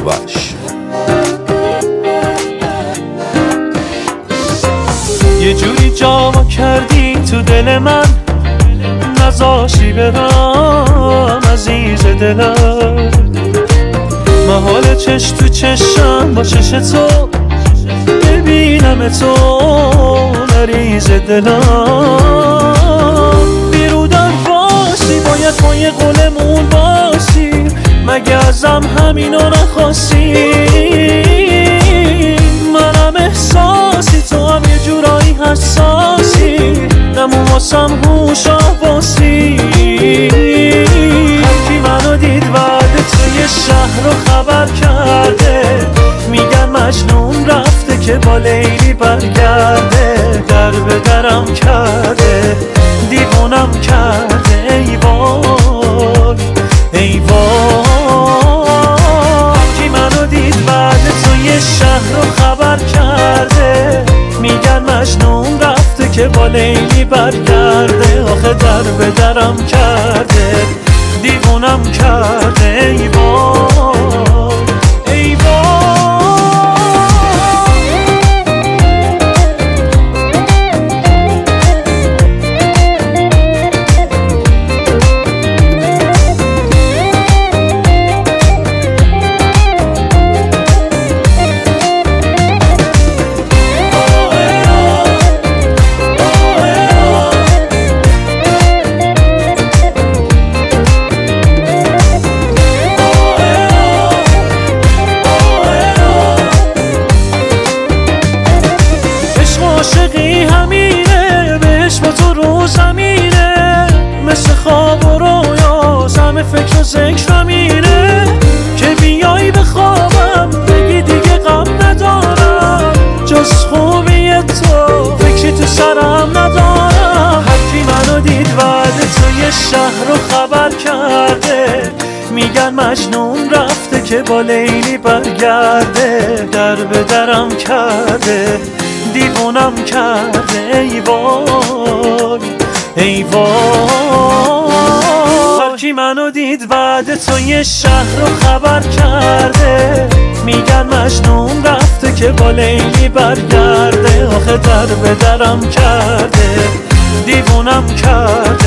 سیاوش. یه جوری جا کردی تو دل من، نذاشتی برم عزیز دلم. محال چش تو چشم با چش تو ببینم تو مریض دلم. بیرودم باشی باید با یه قولمون باشی، مگه ازم همینو نخواستی؟ منم احساسی تو هم یه جورایی حساسی، نمون واسم هوش آواسی. هرکی منو دید وعده توی شهر رو خبر کرده، میگن مجنون رفته که با لیلی برگرده. در به درم کرده دیوونم کرده، ای وای ای وای. هرکی منو دید وعده توی شهر رو خبر کرده، میگن مجنون رفته که با لیلی برگرده. آخه در به درم کرده دیوونم کرده، ای وای ای وای. عاشقی همینه، بهش با تو رو زمینه، مثل خواب و رویا همه فکر و ذکرم اینه که بیایی به خوابم بگی دیگه غم ندارم، جز خوبی تو فکری تو سرم ندارم. هرکی منو دید وعده توی شهر رو خبر کرده، میگن مجنون رفته که با لیلی برگرده. در به درم کرده دیوونم کرده، ای وای ای وای. هرکی منو دید وعده توی شهر رو خبر کرده، میگن مجنون رفته که با لیلی برگرده. آخه در به درم کرده دیوونم کرده،